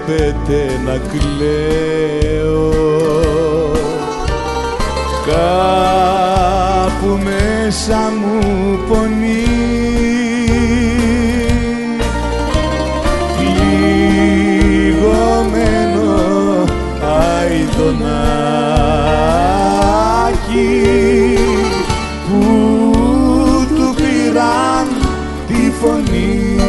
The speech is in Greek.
βλέπετε να κλαίω, κάπου μέσα μου πονεί, πληγωμένο αηδονάκι που του πήραν τη φωνή.